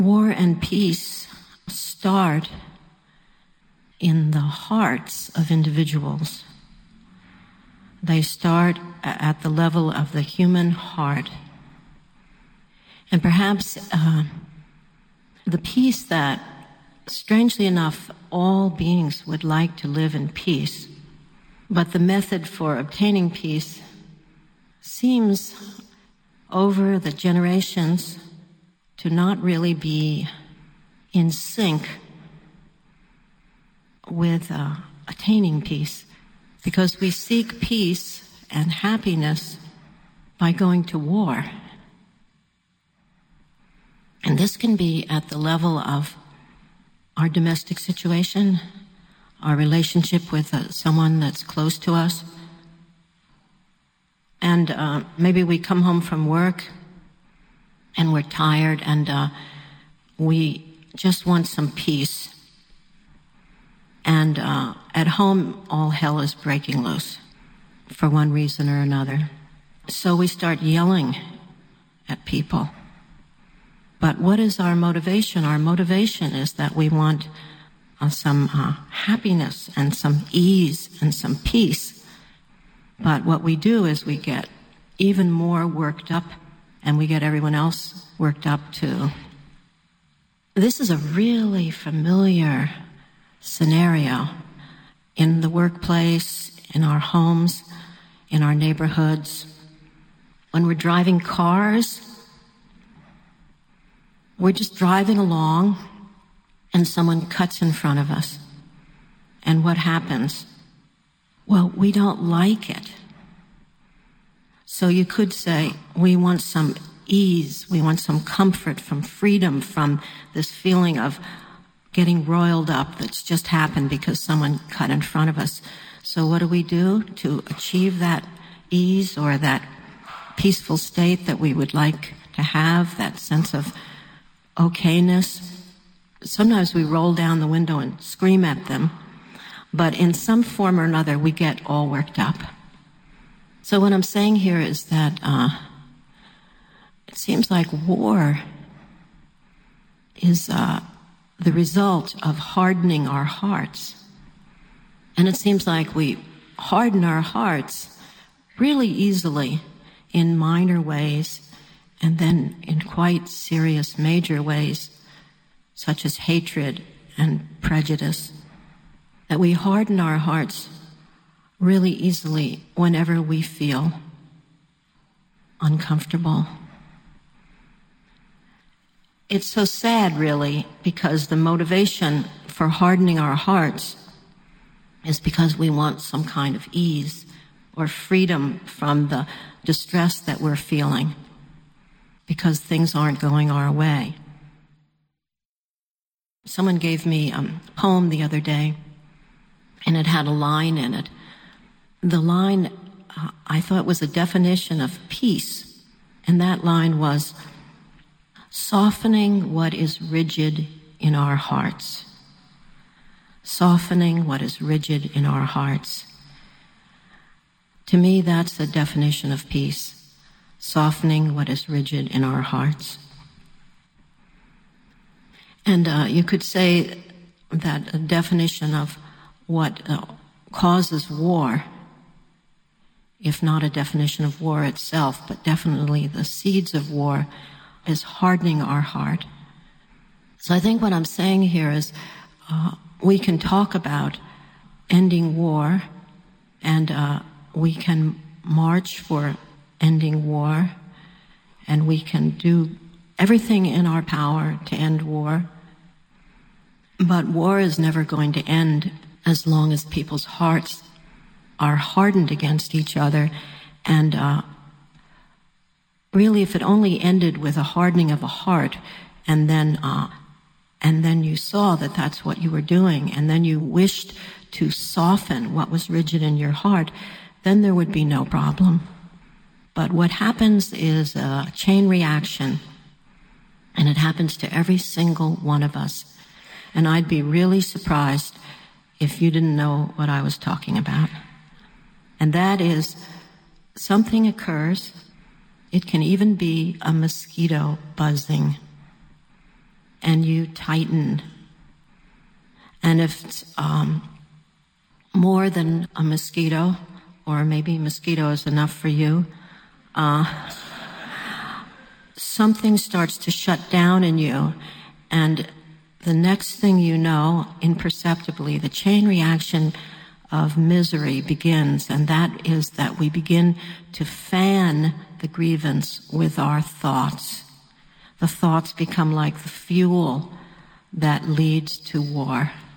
War and peace start in the hearts of individuals. They start at the level of the human heart. And perhaps the peace that, strangely enough, all beings would like to live in peace, but the method for obtaining peace seems over the generations to not really be in sync with attaining peace, because we seek peace and happiness by going to war. And this can be at the level of our domestic situation, our relationship with someone that's close to us. And maybe we come home from work and we're tired and we just want some peace. And at home, all hell is breaking loose for one reason or another. So we start yelling at people. But what is our motivation? Our motivation is that we want some happiness and some ease and some peace. But what we do is we get even more worked up, and we get everyone else worked up too. This is a really familiar scenario in the workplace, in our homes, in our neighborhoods. When we're driving cars, we're just driving along and someone cuts in front of us. And what happens? Well, we don't like it. So you could say we want some ease, we want some comfort from freedom, from this feeling of getting roiled up that's just happened because someone cut in front of us. So what do we do to achieve that ease or that peaceful state that we would like to have, that sense of okayness? Sometimes we roll down the window and scream at them, but in some form or another we get all worked up. So what I'm saying here is that it seems like war is the result of hardening our hearts. And it seems like we harden our hearts really easily in minor ways, and then in quite serious major ways, such as hatred and prejudice. That we harden our hearts really easily whenever we feel uncomfortable. It's so sad, really, because the motivation for hardening our hearts is because we want some kind of ease or freedom from the distress that we're feeling because things aren't going our way. Someone gave me a poem the other day, and it had a line in it. The line, I thought, was a definition of peace, and that line was, softening what is rigid in our hearts. Softening what is rigid in our hearts. To me, that's the definition of peace. Softening what is rigid in our hearts. And you could say that a definition of what causes war, if not a definition of war itself, but definitely the seeds of war, is hardening our heart. So I think what I'm saying here is we can talk about ending war, and we can march for ending war, and we can do everything in our power to end war. But war is never going to end as long as people's hearts are hardened against each other. And really, if it only ended with a hardening of a heart, and then you saw that that's what you were doing, and then you wished to soften what was rigid in your heart, then there would be no problem. But what happens is a chain reaction, and it happens to every single one of us. And I'd be really surprised if you didn't know what I was talking about. And that is, something occurs. It can even be a mosquito buzzing. and you tighten. And if it's more than a mosquito, or maybe mosquito is enough for you, something starts to shut down in you, and the next thing you know, imperceptibly, the chain reaction of misery begins, and that is that we begin to fan the grievance with our thoughts. The thoughts become like the fuel that leads to war.